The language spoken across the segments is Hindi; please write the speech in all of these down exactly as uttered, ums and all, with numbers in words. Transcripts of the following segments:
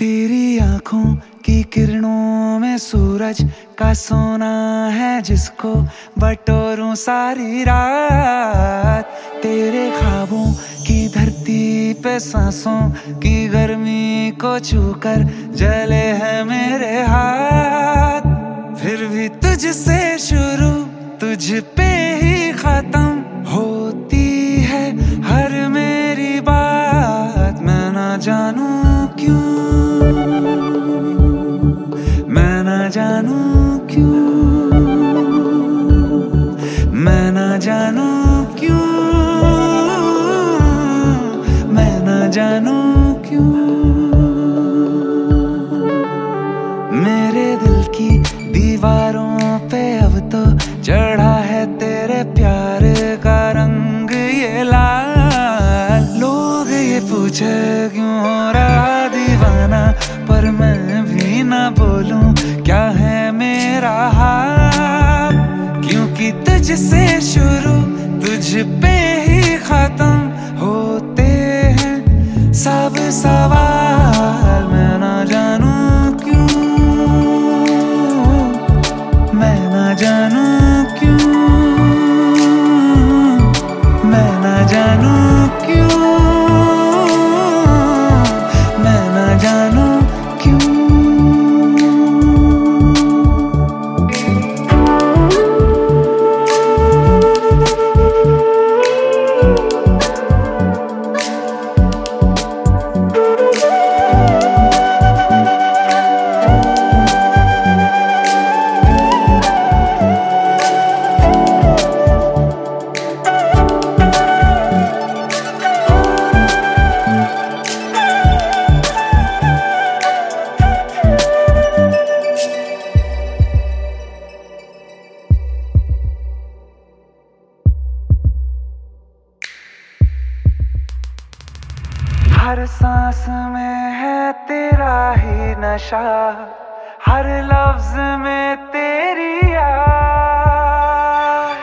तेरी आंखों की किरणों में सूरज का सोना है जिसको बटोरूं सारी रात। तेरे ख्वाबों की धरती पे सांसों की गर्मी को छूकर जले हैं मेरे हाथ। फिर भी तुझसे शुरू तुझ पे ही खत्म होती है हर मेरी बात। मैं ना जानू क्यों, मैं ना जानू क्यों, मैं ना जानू क्यों, मैं ना जानू क्यों। मेरे दिल की दीवारों पे अब तो चढ़ा है तेरे प्यार का रंग ये लाल। लोग ये पूछे क्यों हो रहा दीवाना, पर मैं भी ना बोलूं क्या है मेरा हाल। क्योंकि तुझसे शुरू तुझ पे ही खत्म होते हैं सब सवाल। मैं ना जानू क्यों, मैं ना जानू क्यों, मैं ना जानू क्यों, मैं ना जानू क्यों। हर सांस में है तेरा ही नशा, हर लफ्ज में तेरी याद।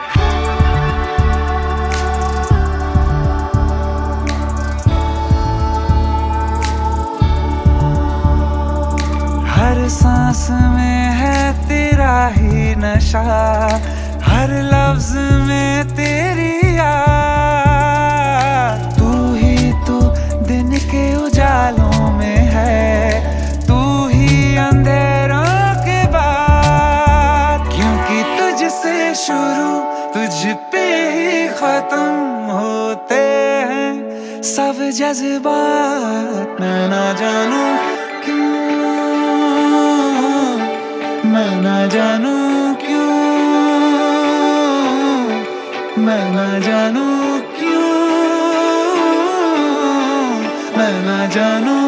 हर सांस में है तेरा ही नशा, हर लफ्ज में तेरी याद। दिन के उजालों में है तू ही अंधेरों के बाद। क्योंकि तुझसे शुरू तुझ पे ही खत्म होते हैं सब जज्बात। मैं ना जानू क्यों, मैं ना जानू क्यों, मैं ना जानू क्यों, मैं ना जानू